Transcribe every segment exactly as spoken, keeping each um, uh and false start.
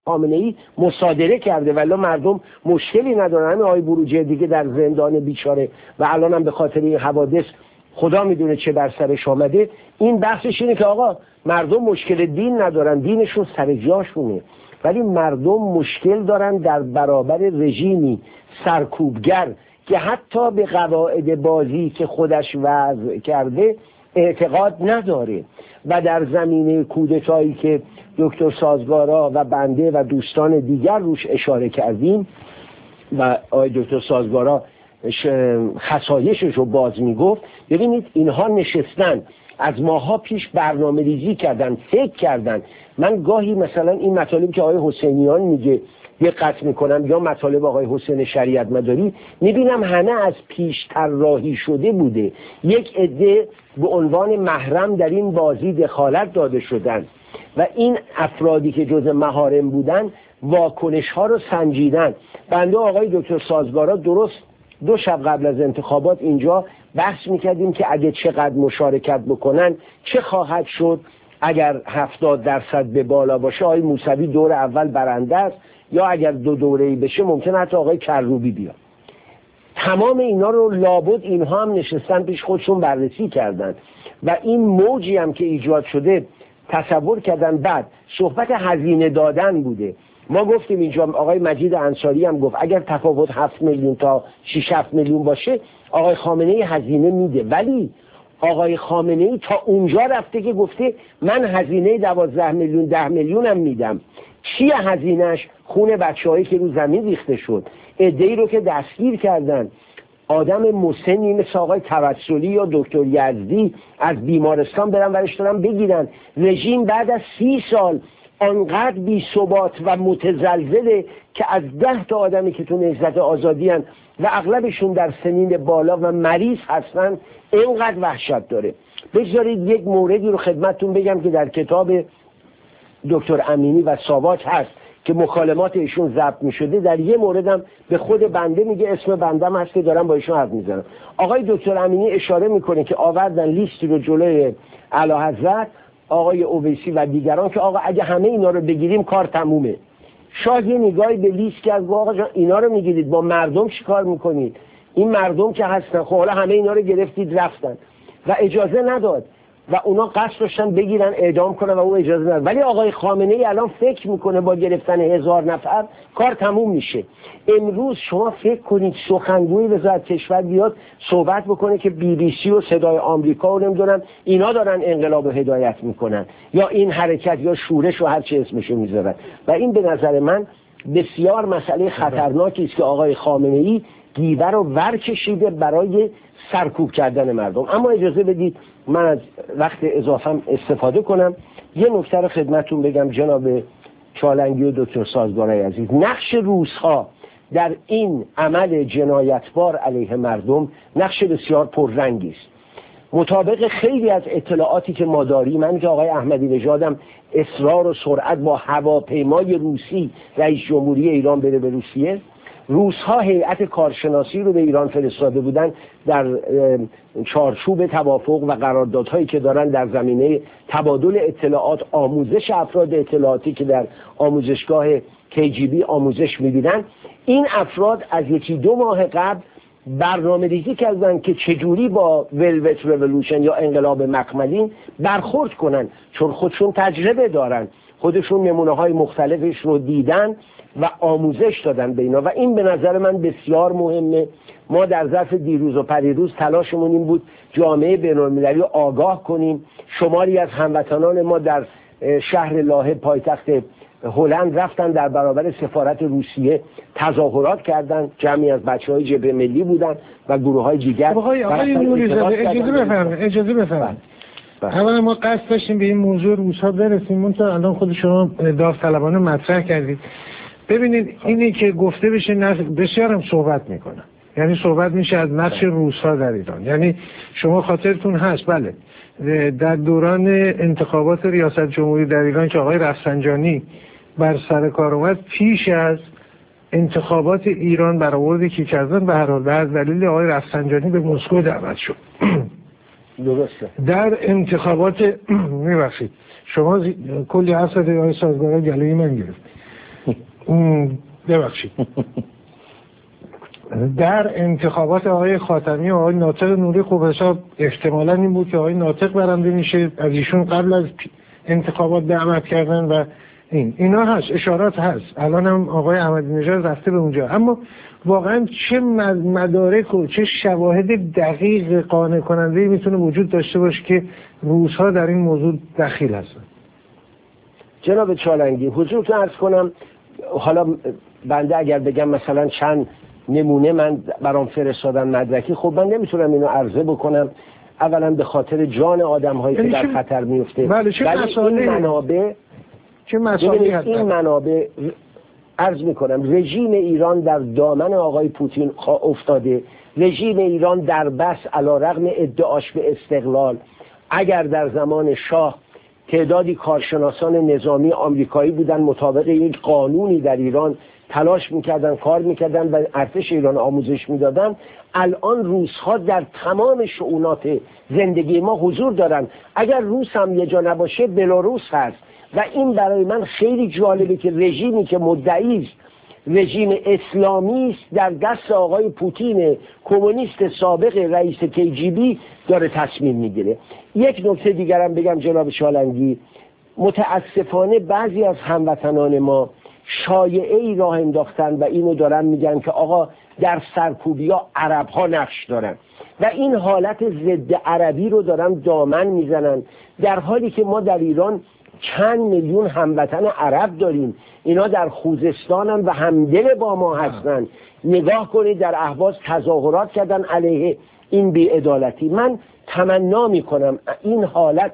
خامنه‌ای مصادره کرده ولی مردم مشکلی ندارن. همین آقای بروجردی دیگه در زندان بیچاره و الان هم به خاطر این حوادث خدا میدونه چه بر سرش آمده. این بحثش اینه که آقا مردم مشکل دین ندارن، دینشون سر جاشونه، ولی مردم مشکل دارن در برابر رژیمی سرکوبگر که حتی به قواعد بازی که خودش وضع کرده اعتقاد نداره. و در زمینه کودتایی که دکتر سازگارا و بنده و دوستان دیگر روش اشاره کردیم و آقای دکتر سازگارا خصایشش رو باز میگفت، ببینید اینها نشستن از ماها پیش برنامه ریزی کردن، فکر کردن. من گاهی مثلا این مطالب که آقای حسینیان میگه دقت میکنم یا مطالب آقای حسین شریعت مداری، میبینم همه از پیش طراحی شده بوده. یک عده به عنوان محرم در این بازی دخالت داده شدن و این افرادی که جز محارم بودن واکنش ها رو سنجیدن. بنده آقای دکتر سازگارا درست دو شب قبل از انتخابات اینجا بحث میکردیم که اگه چقدر مشارکت بکنن چه خواهد شد. اگر هفتاد درصد به بالا باشه آقای موسوی دور اول برنده است، یا اگر دو دوره‌ای بشه ممکن حتی آقای کروبی بیاد. تمام اینا رو لابد اینها هم نشستن پیش خودشون بررسی کردن و این موجی هم که ایجاد شده تصور کردن. بعد صحبت هزینه دادن بوده. ما گفتیم اینجا، آقای مجید انصاری هم گفت اگر تفاوت هفت میلیون تا شش هفت میلیون باشه آقای خامنه‌ای هزینه میده، ولی آقای خامنه‌ای تا اونجا رفته که گفته من هزینه دوازده میلیون ده میلیون هم میدم. چیه هزینهش؟ خون بچه‌هایی که رو زمین ریخته شد، عده‌ای رو که دستگیر کردن، آدم مسنی مثل آقای توسلی یا دکتر یزدی از بیمارستان برن ورش دارن بگیرن. رژیم بعد از سی سال آنقدر بی ثبات و متزلزله که از ده تا آدمی که تو نهضت آزادی هن و اغلبشون در سنین بالا و مریض هستن اینقدر وحشت داره. بگذارید یک موردی رو خدمتتون بگم که در کتاب دکتر امینی و ساواک هست که مکالمات ایشون ضبط می شده. در یه موردم به خود بنده میگه، اسم بندم هست که دارم با ایشون حرف میزنم. آقای دکتر امینی اشاره میکنه که آوردن لیستی رو جلوی اعلیحضرت آقای اویسی و دیگران که آقا اگه همه اینا رو بگیریم کار تمومه. شاه یه نگاهی به لیست کرد و آقا جان اینا رو میگیرید با مردم چیکار میکنید؟ این مردم که هستن، خب حالا همه اینا رو گرفتید رفتن و اجازه نداد و اونا قصد داشتن بگیرن اعدام کنن و او اجازه نداد. ولی آقای خامنه‌ای الان فکر میکنه با گرفتن هزار نفر کار تموم میشه. امروز شما فکر کنید سخنگوی وزارت کشور بیاد صحبت بکنه که بی بی سی و صدای آمریکا و نمیدونم اینا دارن انقلاب هدایت میکنن یا این حرکت یا شورش و هر چه اسمشو میذارن. و این به نظر من بسیار مسئله خطرناکی است که آقای خامنه‌ای گیوه رو ور کشیده برای سرکوب کردن مردم. اما اجازه بدید من از وقت اضافم استفاده کنم، یه نکته رو خدمتتون بگم جناب چالنگی و دکتر سازگارای عزیز. نقش روس‌ها در این عمل جنایتبار علیه مردم نقش بسیار پررنگی است. مطابق خیلی از اطلاعاتی که ما داریم، من که آقای احمدی نژادم اصرار و سرعت با هواپیمای روسی رئیس جمهوری ایران بره به روسیه، روس‌ها هیئت کارشناسی رو به ایران فرستاده بودن در چارچوب توافق و قراردادهایی که دارن در زمینه تبادل اطلاعات، آموزش افراد اطلاعاتی که در آموزشگاه کی جی بی آموزش می‌بینن. این افراد از یکی دو ماه قبل برنامه ریزی کردن که چجوری با ولوت رولوشن یا انقلاب مخملین برخورد کنن، چون خودشون تجربه دارن، خودشون نمونه های مختلفش رو دیدن و آموزش دادن به اینا. و این به نظر من بسیار مهمه. ما در ظرف دیروز و پریروز تلاشمون این بود جامعه بین‌المللی رو آگاه کنیم. شماری از هموطنان ما در شهر لاهه پایتخت هلند رفتن در برابر سفارت روسیه تظاهرات کردند. جمعی از بچه‌های جبهه ملی بودن و گروه‌های دیگر. آقای آقای نوری‌زاده اجازه بفرمایید اجازه بفرمایید اولا ما قصد داشتیم به این موضوع روس‌ها برسیم، منتها الان خود شما داوطلبانه مطرح کردید. ببینید اینی که گفته بشه بسیار هم صحبت میکنن، یعنی صحبت میشه از نقش روس‌ها در ایران. یعنی شما خاطرتون هست بله در دوران انتخابات ریاست جمهوری در ایران که آقای رفسنجانی بر سر کار اومد، پیش از انتخابات ایران برآورد که کردن به هر حال از دلیل آقای رفسنجانی به مسکو دعوت شد. درسته. در انتخابات میبخشید شما کلی حرف زدید آقای سازگارا گلوی من گرفت. ببخشید در انتخابات آقای خاتمی و آقای ناطق نوری خوب حساب احتمالاً این بود که آقای ناطق برنده میشه، از ایشون قبل از انتخابات دعوت کردن و این اینا هست، اشارات هست. الان هم آقای احمدی نژاد رفته به اونجا، اما واقعا چه مدارک و چه شواهد دقیق قانع کننده میتونه وجود داشته باشه که روس‌ها در این موضوع دخیل هستن؟ جناب چالنگی حضورتون عرض کنم، حالا بنده اگر بگم مثلا چند نمونه من برام فرستادن مدرکی، خب من نمیتونم اینو عرضه بکنم، اولا به خاطر جان آدم هایی که در خطر میفته، ولی این منابع چه مسائلی این منابع عرض میکنم رژیم ایران در دامن آقای پوتین افتاده. رژیم ایران در بس علیرغم ادعاش به استقلال، اگر در زمان شاه تعدادی کارشناسان نظامی آمریکایی بودن مطابق یک قانونی در ایران تلاش میکردن کار میکردن و ارتش ایران آموزش میدادن، الان روس‌ها در تمام شؤونات زندگی ما حضور دارن. اگر روس هم یه جا نباشه بلاروس هست و این برای من خیلی جالبه که رژیمی که مدعی است رژیم اسلامی است در دست آقای پوتین کمونیست سابق رئیس کی جی بی داره تصمیم میگیره. یک نکته دیگرم بگم جناب چالنگی، متاسفانه بعضی از هموطنان ما شایعه ای راه انداختن و اینو دارن میگن که آقا در سرکوبی ها عرب ها نقش دارن و این حالت ضد عربی رو دارن دامن میزنن، در حالی که ما در ایران چند میلیون هموطن عرب داریم، اینا در خوزستانن و همدل با ما هستن. نگاه کنید در اهواز تظاهرات کردن علیه این بی‌عدالتی. من تمنا میکنم این حالت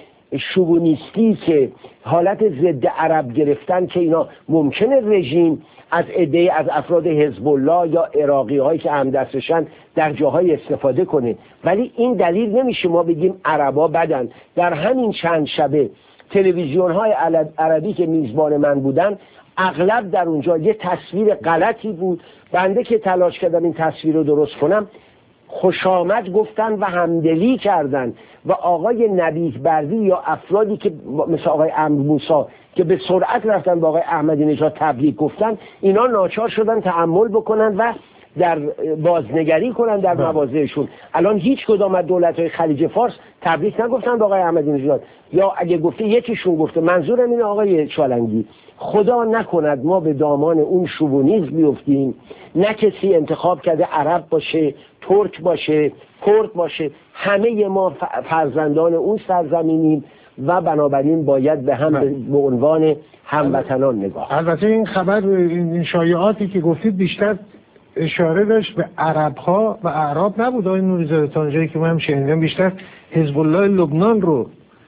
شوونیستی که حالت ضد عرب گرفتن که اینا ممکنه رژیم از عده از افراد حزب الله یا عراقی هایی که همدستشن در جاهای استفاده کنه، ولی این دلیل نمیشه ما بگیم عربا بدن. در همین چند شبه تلویزیون های عربی که میزبان من بودن اغلب در اونجا یه تصویر غلطی بود، بنده که تلاش کردم این تصویر رو درست کنم خوش آمد گفتن و همدلی کردن و آقای نبیه بردی یا افرادی که مثل آقای عمرو موسی که به سرعت رفتن با آقای احمدی نژاد تبریک گفتن، اینا ناچار شدن تحمل بکنن و در بازنگری کنن در مواضعشون. الان هیچ کدام از دولت‌های خلیج فارس تبریک نگفتن با آقای احمدی نژاد، یا اگه گفته یکیشون گفته. منظورم اینه آقای چالنگی خدا نکند ما به دامان اون شوونیسم بیفتیم، نه کسی انتخاب کرده عرب باشه، ترک باشه، کرد باشه، همه ما فرزندان اون سرزمینیم و بنابراین باید به هم به عنوان هموطنان نگاه. البته این خبر این شایعاتی که گفتید بیشتر اشاره داشت به عرب ها و اعراب نبود. آقای نوری‌زاده تا اونجایی که من شنیدم بیشتر حزب الله لبنان رو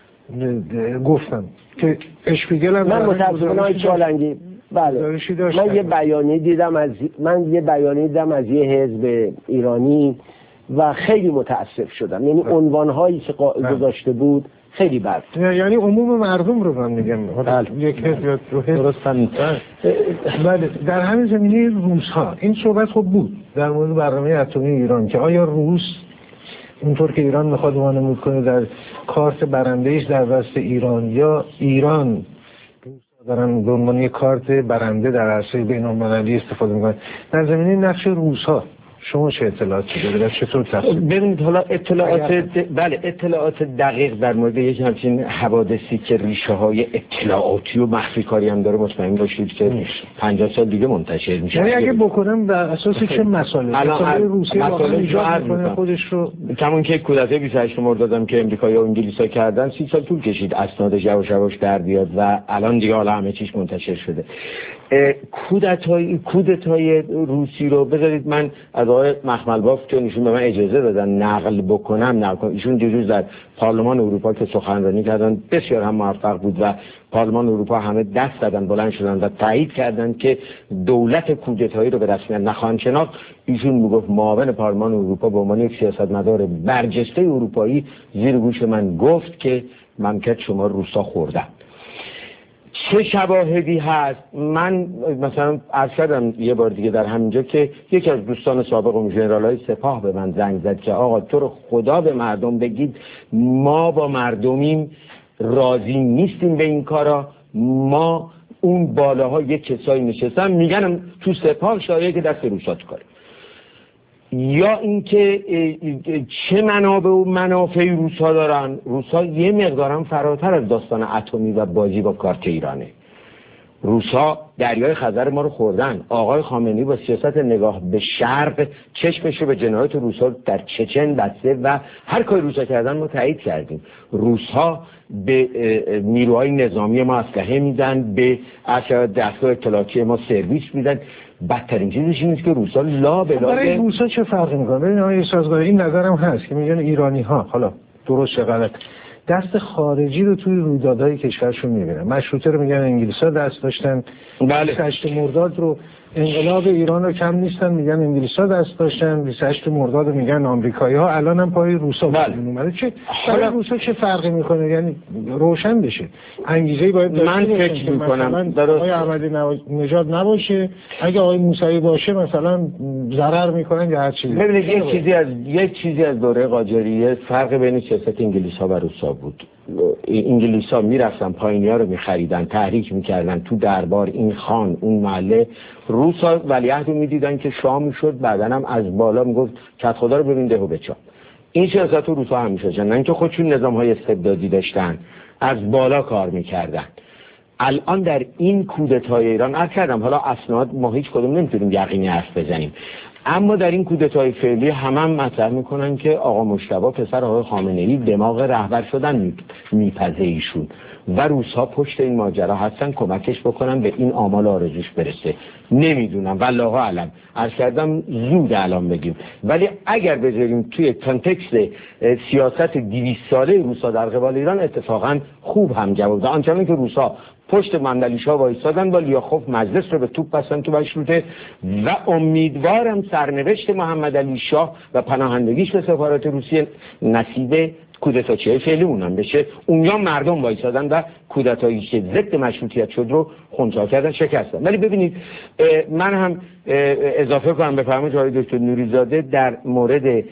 گفتم که اشپیگل هم من متاسفانه آقای چالنگی بله من یه بیانیه دیدم از من یه بیانیه دیدم از یه حزب ایرانی و خیلی متاسف شدم، یعنی عنوان هایی که گذاشته بود خیلی بد، یعنی عموم مردم رو من میگم یک حزب رو درست بله. در همین زمینه روس ها این صحبت خب بود در مورد برنامه اتمی ایران که آیا روس اونطور که ایران میخواد وانمود کنه در کارت برنده‌ایش در دست ایران، یا ایران دارن به عنوان یک کارت برنده در عرصه بین‌المللی استفاده میکنن. در زمینه نقش روس ها شما چه اطلاعاتی دارید؟ چطور تصمیم؟ ببینید حالا اطلاعات بله اطلاعات دقیق در مورد یک همچین حوادثی که ریشه های اطلاعاتی و مخفی کاری هم داره مطمئن باشید که پنجاه سال دیگه منتشر میشه. یعنی اگه بکنم بر اساس چه مسائلی؟ مسائل روسیه واقعا ایجاد میکنه خودش رو، کمون که کودته بیست و هشت مردادم که امریکایی و انگلیسا کردن سی سال طول کشید اسنادش یواش یواش در بیاد و الان دیگه حالا همه چیز منتشر شده. کودتای کودتای روسی رو بذارید من از آقای مخملباف چون ایشون به من اجازه دادن نقل بکنم نقل کنم. ایشون دیروز در پارلمان اروپا که سخنرانی کردن بسیار هم موفق بود و پارلمان اروپا همه دست دادن بلند شدن و تایید کردن که دولت کودتایی رو به رسمیت نخواهند شناخت. ایشون میگفت معاون پارلمان اروپا به عنوان یک سیاستمدار برجسته اروپایی زیر گوش من گفت که مملکت شما روسا خوردن. چه شواهدی هست؟ من مثلا عرض کردم یه بار دیگه در همینجا که یکی از دوستان سابق و ژنرال‌های سپاه به من زنگ زد که آقا تو رو خدا به مردم بگید ما با مردمیم، راضی نیستیم به این کارا، ما اون بالاها یک کسایی نشستن میگن تو سپاه شایعه که دست روسا تو کاره، یا اینکه چه منابع و منافعی روسا دارن. روسا یه مقدارم فراتر از داستان اتمی و بازی با کارت ایرانه. روسا دریای خزر ما رو خوردن. آقای خامنه‌ای با سیاست نگاه به شرق چشمشو به جنایات روسا در چچن بسته و هر کاری روسا کردن ما تایید کردیم. روسا به نیروهای نظامی ما اسلحه میدن، به دستگاه اطلاعاتی ما سرویس میدن. بدترین چیزش اینه که روسا لا به لا برای روسا چه فرقی میکنه؟ ببین آقای سازگاری، این نظرم هست که میگن ایرانی ها، حالا درست چه غلط، دست خارجی رو توی رویدادهای کشورشون میبینن. مشروطه رو میگن انگلیس‌ها دست داشتن، بله. بیست و هشت مرداد رو، انقلاب ایران رو کم نیستن میگن انگلیس‌ها دست داشتن، بیست و هشت مرداد رو میگن آمریکایی‌ها، الان هم پای روسا بله. اومده. چه برای روسا چه فرقی میکنه؟ یعنی روشن بشه. انگیزه‌ای باید من فکر می‌کنم آقای احمدی نژاد نباشه، اگه آقای موسوی باشه مثلا ضرر میکنن یا هر چیزی. ببینید یک چیزی از یک چیزی از دوره قاجاریه فرق بین سیاست انگلیس‌ها و روسا بود. انگلیس‌ها میرفتن پایینی‌ها رو می‌خریدن، تحریک می‌کردن تو دربار، این خان اون محله. روسا ولیعهد رو می‌دیدن که شاه می‌شد، بعدن هم از بالا میگفت کت خدا رو ببین دهو بچا. این سیاست رو روسا همیشه جن، نه که خودشون نظام‌های استبدادی داشتن، از بالا کار می‌کردن. الان در این کودتای ایران عرض کردم، حالا اسناد ما هیچ کدوم نمی‌تونیم یقینی حرف بزنیم، اما در این کودتای فعلی هم هم مطرح میکنن که آقا مجتبی پسر آقای خامنه‌ای دماغ رهبر شدن میپزه ایشون و روس‌ها پشت این ماجرا هستن کمکش بکنن به این آمال آرزوش برسه. نمیدونم والله اعلم، عرض کردم زود الان بگیم، ولی اگر بذاریم توی کانتکست سیاست دویست ساله روس‌ها در قبال ایران اتفاقا خوب هم جواب داد. آنچنان که روس‌ها پشت مملکت‌ها وایسادن با لیاخوف مجلس رو به توپ بستن تو مشروطه و امیدوارم سرنوشت محمد علی شاه و پناهندگیش به سفارت روسیه نصیب کودتاچی‌های فعلی اونم بشه. اونجا مردم وایسادن و کودتایی که ضد مشروطیت شد رو خنثی کردن، شکستن. ولی ببینید من هم اضافه کنم به فرمان جناب دکتر نوری‌زاده در مورد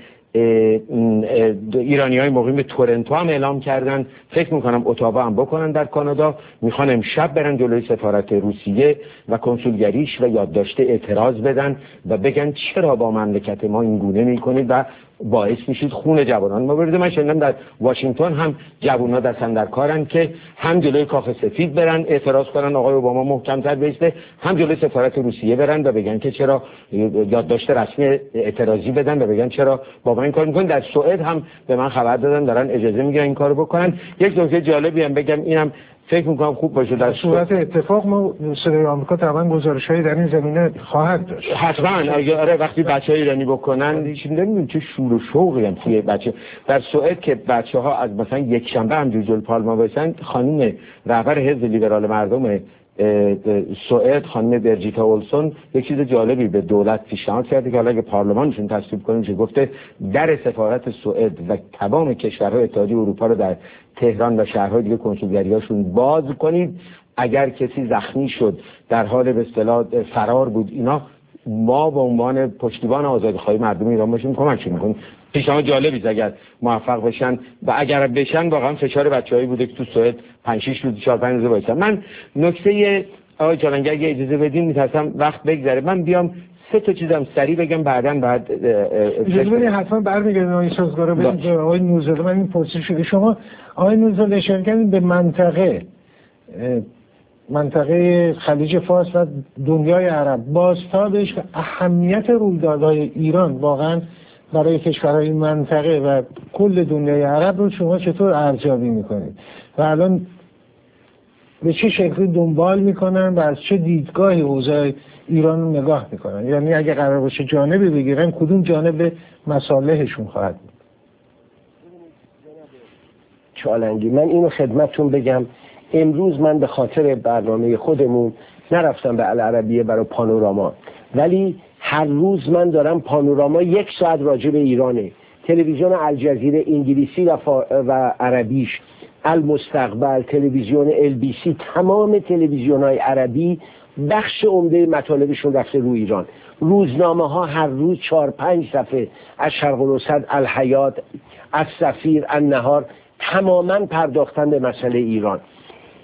ایرانی های مقیم به تورنتو هم اعلام کردن، فکر میکنم اتاوا هم بکنن در کانادا، میخوان امشب برن جلوی سفارت روسیه و کنسولگریش و یادداشت اعتراض بدن و بگن چرا با مملکت ما این گونه میکنید و باعث میشید خون جوانان ما بریزه. من شنیدم در واشنگتن هم جوان‌ها دستن در کارن که هم جلوی کاخ سفید برن اعتراض کنن آقای اوباما محکم‌تر بیسته، هم جلوی سفارت روسیه برن و بگن که چرا یادداشت رسمی اعتراضی بدن و بگن چرا با ما این کار میکنن. در سوئد هم به من خبر دادن دارن اجازه میگیرن این کارو بکنن. یک نکته جالبی هم بگم، اینم فکر میکنم خوب باشه، در صورت اتفاق ما صدای آمریکا طبعا گزارش‌هایی در این زمینه خواهد داشت. حتما آره وقتی بچه‌های ایرانی بکنن هیچ نمیدونم چه شور و شوقی هم توی بچه در سوئد که بچه‌ها از مثلا یک شنبه هم جلوی پارلمان وایسن، خانم رهبر حزب لیبرال مردم سوئد خانم برجیتا اولسون یک چیز جالبی به دولت پیشنهاد کرده که حالا اگه پارلمانشون تصویب کنه چه گفته، در سفارت سوئد و تمام کشورهای اتحادیه اروپا رو در تهران و شهرهای دیگه کنسولگریاشون باز کنید. اگر کسی زخمی شد در حال به اصطلاح فرار بود اینا، ما به عنوان پشتیبان آزادی‌خواهی مردم ایران باشیم کمکشون می‌کنیم. پیشنهاد جالبی اگر موفق بشن و اگر بشن واقعا فشار بچه‌هایی بوده که تو سوئد پنج شش روز چهار پنج روز وایسن. من نکته آقای جالنگر اگه اجازه بدین می‌ترسم وقت بگذره، من بیام سه تا چیزم سریع بگم بعداً بعد اجازه بدین حتما برمیگردیم آقای سازگارا به آقای نوری‌زاده. من این پرسش شده شما آقای نوری‌زاده اشاره کردین به منطقه منطقه خلیج فارس و دنیای عرب، بازتابش و اهمیت رویدادهای ایران واقعا برای کشورهای منطقه و کل دنیای عرب رو شما چطور ارزیابی میکنید و الان به چه شکلی دنبال میکنن و از چه دیدگاهی اوضاع ایران رو نگاه میکنن؟ یعنی اگه قرار باشه جانبی بگیرن کدوم جانب مصالحشون خواهد بود؟ چالنگی من اینو خدمتتون بگم، امروز من به خاطر برنامه خودمون نرفتم به العربیه برای پانوراما، ولی هر روز من دارم پانوراما یک ساعت راجع به ایرانه، تلویزیون الجزیره انگلیسی و, فا... و عربیش، المستقبل، تلویزیون ال بی سی، تمام تلویزیون های عربی بخش عمده مطالبشون رفته رو ایران. روزنامه ها هر روز چهار پنج صفحه از شرق الاوسط، الحیات، از سفیر، النهار، تماما پرداختن به مسئله ایران.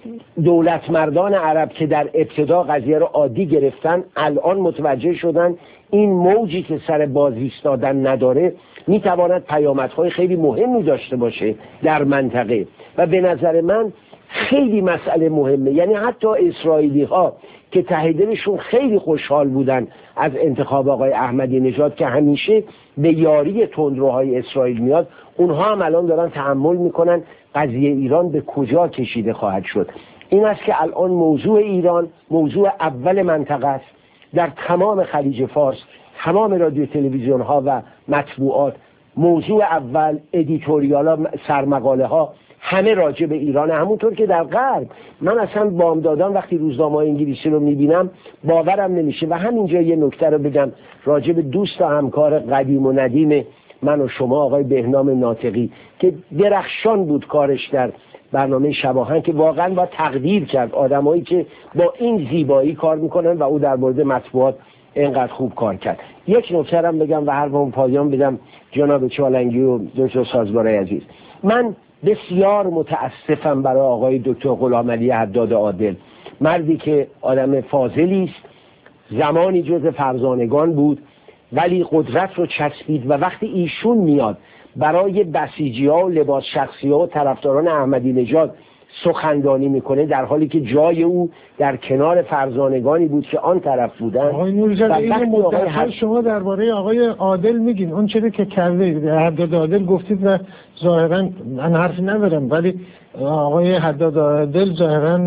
دولت مردان عرب که در ابتدا قضیه رو عادی گرفتن الان متوجه شدن این موجی که سر باز ایستادن نداره میتواند پیامدهای خیلی مهمی داشته باشه در منطقه و به نظر من خیلی مسئله مهمه. یعنی حتی اسرائیلی ها که ته دلشون خیلی خوشحال بودن از انتخاب آقای احمدی نژاد که همیشه به یاری تندروهای اسرائیل میاد، اونها هم الان دارن تحمل میکنن قضیه ایران به کجا کشیده خواهد شد. این است که الان موضوع ایران موضوع اول منطقه است. در تمام خلیج فارس تمام رادیو تلویزیون ها و مطبوعات موضوع اول، ادیتوریال ها، سرمقاله ها همه راجع به ایران. همونطور که در غرب من اصلا بامدادان وقتی روزنامه انگلیسی رو میبینم باورم نمیشه. و همینجا یه نکته رو بگم راجع به دوست و همکار قدیم و ندیم من و شما آقای بهنام ناطقی که درخشان بود کارش در برنامه شباهن، که واقعا با تقدیر کرد آدمایی که با این زیبایی کار میکنن و او در مورد مطبوعات اینقدر خوب کار کرد. یک نکته هم بگم و حرفمو پایان بدم جناب چالنگی و دکتر سازگارای عزیز. من بسیار متاسفم برای آقای دکتر غلامعلی حداد عادل، مردی که آدم فاضلی است، زمانی جز فرزانگان بود ولی قدرت رو چسبید و وقتی ایشون میاد برای بسیجی ها و لباس شخصی ها و طرفداران احمدی نژاد سخنرانی میکنه در حالی که جای او در کنار فرزانگانی بود که آن طرف بودن. آقای نوری‌زاده این مدت حد... شما درباره آقای عادل میگین، اون چیزی که کرده حداد عادل گفتید و ظاهرا من حرفی ندارم ولی آقای حداد عادل ظاهرا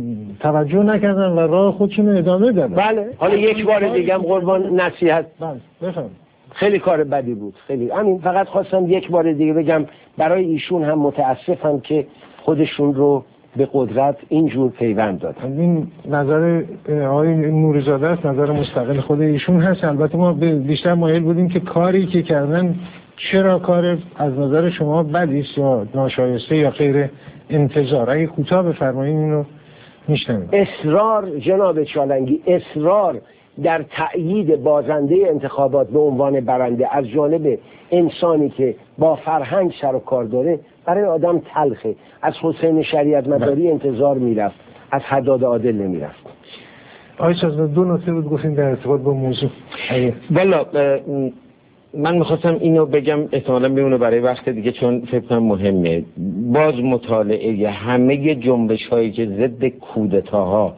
توجه نکردن و راه خودشون ادامه دادن. بله حالا یک بار دیگه هم قربان نصیحت. بله بفرمایید. خیلی کار بدی بود، خیلی. همین فقط خواستم یک بار دیگه بگم برای ایشون هم متاسفم که خودشون رو به قدرت اینجور پیوند دادن. این نظر آقای نوری‌زاده است، نظر مستقل خود ایشون هست. البته ما بیشتر مایل بودیم که کاری که کردن چرا کار از نظر شما بدی است یا ناشایسته یا غیر انتظار. اگه کوتاه بفرمایید اینو میشنویم. اصرار جناب چالنگی، اصرار در تأیید بازنده انتخابات به عنوان برنده از جانب انسانی که با فرهنگ سر و کار داره برای آدم تلخه. از حسین شریعت مداری انتظار میرفت، از حداد عادل نمیرفت. آقای سازمان دو نکته بود گفتیم در ارتباط با موضوع. والا من میخواستم اینو بگم، احتمالا میمونه برای وقت دیگه چون فکر کنم مهمه. باز مطالعه همه جنبش هایی که ضد کودتاها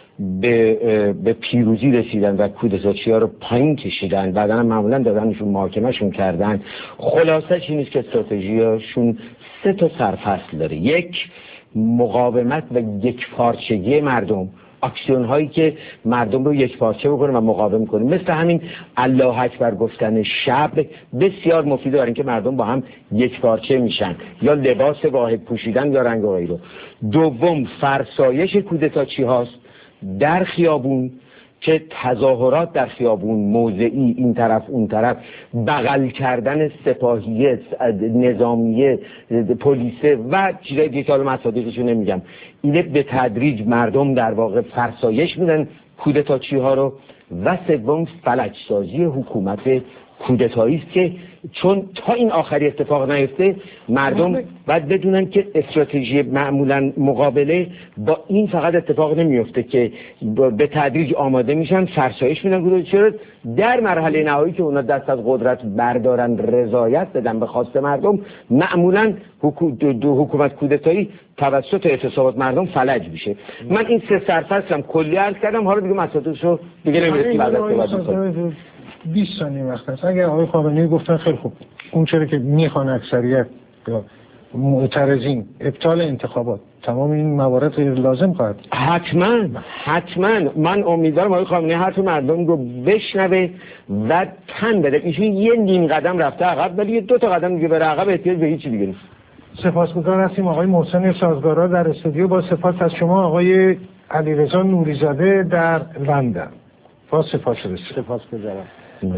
به به پیروزی رسیدن و کودتاچی‌ها رو پایین کشیدن، بعداً معمولاً دادنشون محاکمه‌شون کردن، خلاصش این است که استراتژیشون سه تا سرفصل داره. یک، مقاومت و یک پارچگی مردم، اکسیون هایی که مردم رو یک پارچه بکنه و مقاوم کنه، مثل همین الله اکبر گفتن شب بسیار مفیده برای اینکه مردم با هم یک پارچه میشن، یا لباس واحد پوشیدن یا رنگ و غیره. دوم، فرسایش کودتاچی هاست در خیابون که تظاهرات در خیابون موضعی این طرف اون طرف، بغل کردن سپاهیه، نظامیه، پلیسه و چیزای دیگه که حالا مصادیقشو نمیگم، اینه به تدریج مردم در واقع فرسایش میدن کودتاچی ها رو. و سوم، فلج سازی حکومت کودتایی است که چون تا این آخری اتفاق نیفته مردم باید بدونن که استراتژی معمولا مقابله با این فقط اتفاق نمیفته که به تدریج آماده میشن فرسایش میدن کودتاچی رو، در مرحله نهایی که اونا دست از قدرت بردارن رضایت بدن به خواست مردم، معمولا حکومت کودتایی توسط اعتصابات مردم فلج میشه. من این سه سرفصلم کلی عرض کردم، حالا دیگه مسائلشو دیگه نمیرسیم بعد از بیست ثانیه وقت هست. اگر آقای خامنه‌ای گفتن خیلی خوب، اون چرا که میخوان اکثریت یا معترضین ابطال انتخابات، تمام این موارد غیر لازم خواهد. حتما حتما من امیدوارم آقای خامنه‌ای حرف مردم رو بشنوه و تن بده. ایشون یه نیم قدم رفته عقب ولی دو تا قدم دیگه بره عقب، احتیاج به هیچ دیگه نیست. سپاسگزار هستیم آقای محسن سازگارا در استودیو، با سپاس از شما آقای علیرضا نوری‌زاده در لندن. با سپاس رسید. سپاسگزارم.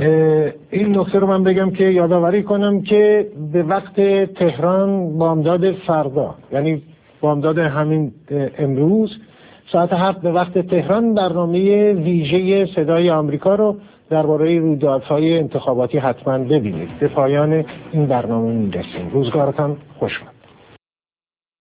این نکته رو من بگم که یادآوری کنم که به وقت تهران بامداد فردا، یعنی بامداد همین امروز ساعت هفت به وقت تهران، برنامه ویژه صدای آمریکا رو درباره رویدادهای انتخاباتی حتما ببینید. به پایان این برنامه میرسیم. روزگارتان خوش باد.